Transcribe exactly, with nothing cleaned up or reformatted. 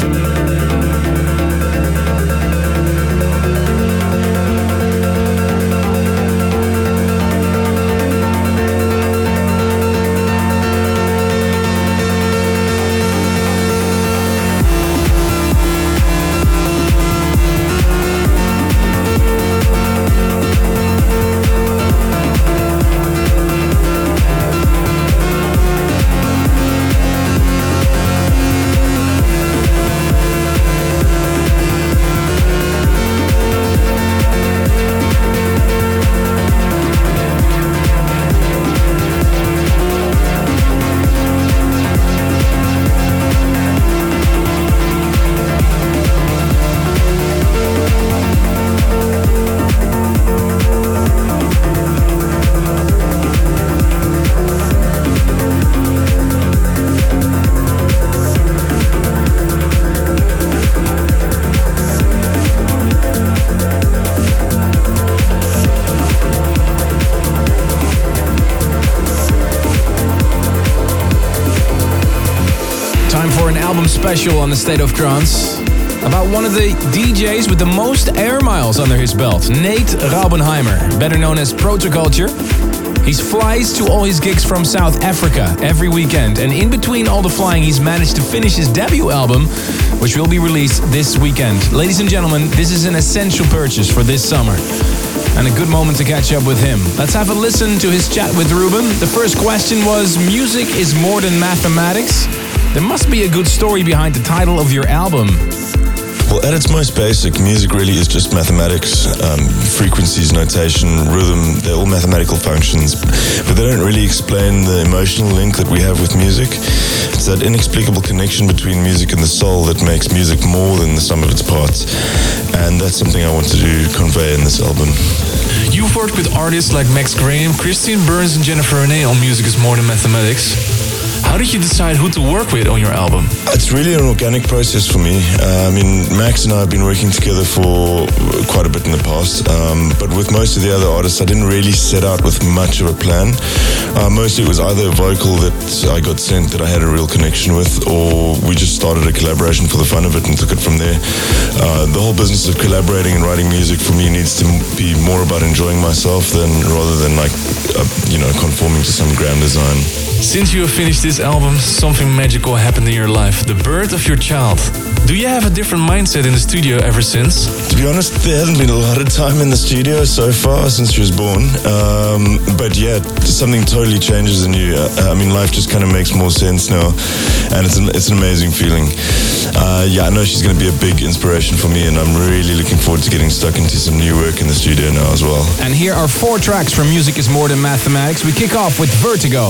Special on the State of Trance about one of the D Js with the most air miles under his belt, Nate Raubenheimer, better known as Protoculture. He flies to all his gigs from South Africa every weekend, and in between all the flying he's managed to finish his debut album, which will be released this weekend. Ladies and gentlemen, this is an essential purchase for this summer and a good moment to catch up with him. Let's have a listen to his chat with Ruben. The first question was, music is more than mathematics? There must be a good story behind the title of your album. Well, at its most basic, music really is just mathematics. Um, frequencies, notation, rhythm, they're all mathematical functions, but they don't really explain the emotional link that we have with music. It's that inexplicable connection between music and the soul that makes music more than the sum of its parts. And that's something I want to do, convey in this album. You've worked with artists like Max Graham, Christine Burns and Jennifer Renee on Music is More Than Mathematics. How did you decide who to work with on your album? It's really an organic process for me. Uh, I mean, Max and I have been working together for quite a bit in the past, um, but with most of the other artists, I didn't really set out with much of a plan. Uh, mostly it was either a vocal that I got sent that I had a real connection with, or we just started a collaboration for the fun of it and took it from there. Uh, the whole business of collaborating and writing music for me needs to be more about enjoying myself than rather than like, uh, you know, conforming to some grand design. Since you have finished this album, something magical happened in your life, the birth of your child. Do you have a different mindset in the studio ever since? To be honest, there hasn't been a lot of time in the studio so far since she was born. Um, but yeah, something totally changes in you. I mean, life just kind of makes more sense now, and it's an, it's an amazing feeling. Uh, yeah, I know she's going to be a big inspiration for me, and I'm really looking forward to getting stuck into some new work in the studio now as well. And here are four tracks from Music is More Than Mathematics. We kick off with Vertigo.